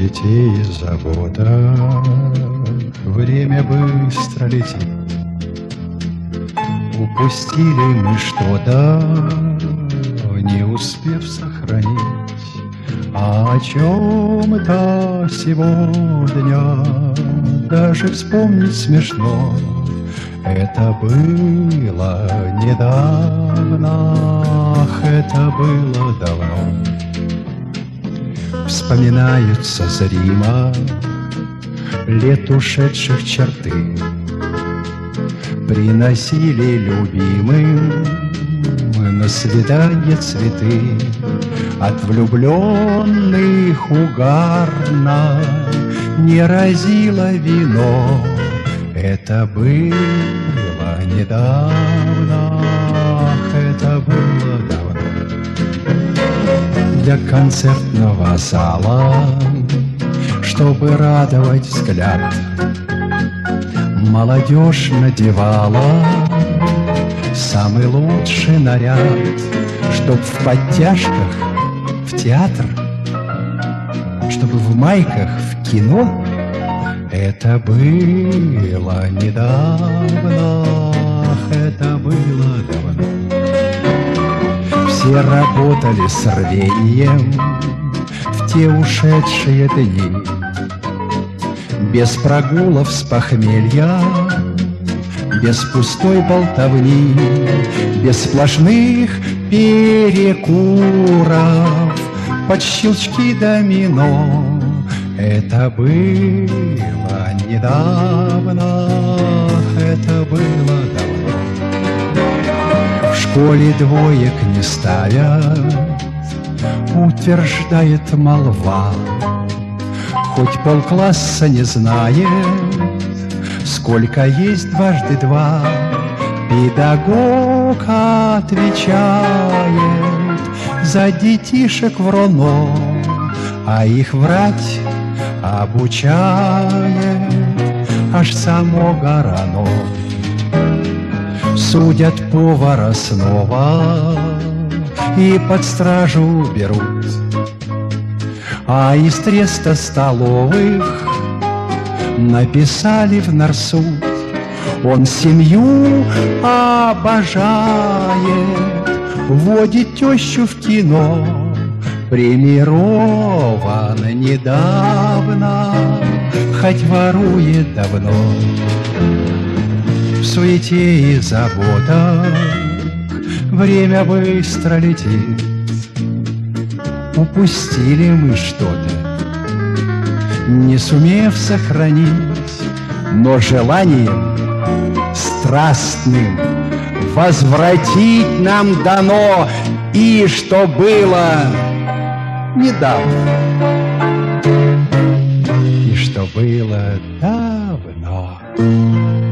суете и заботах время быстро летит. Упустили мы что-то, не успев сохранить, а о чем-то сегодня даже вспомнить смешно. Это было недавно, ах, это было давно. Вспоминаются зримо лет ушедших черты, приносили любимым на свидание цветы. От влюбленных угарно не разило вино. Это было недавно, ах, это было давно. Для концертного зала, чтобы радовать взгляд, молодежь надевала самый лучший наряд, чтоб в подтяжках в театр, чтобы в майках в кино. Это было недавно, ах, это было давно. Все работали с рвением в те ушедшие дни, без прогулов с похмелья, без пустой болтовни, без сплошных перекуров под щелчки домино. Это было недавно, это было давно. В школе двоек не ставят, утверждает молва, хоть полкласса не знает, сколько есть дважды два. Педагог отвечает за детишек вруно, а их врать обучает аж само Горано. Судят повара снова и под стражу берут, а из 300 столовых написали в нарсуд: он семью обожает, водит тещу в кино, премирован недавно, хоть ворует давно. В суете и заботах время быстро летит. Упустили мы что-то, не сумев сохранить, но желанием страстным возвратить нам дано и что было недавно, и что было давно.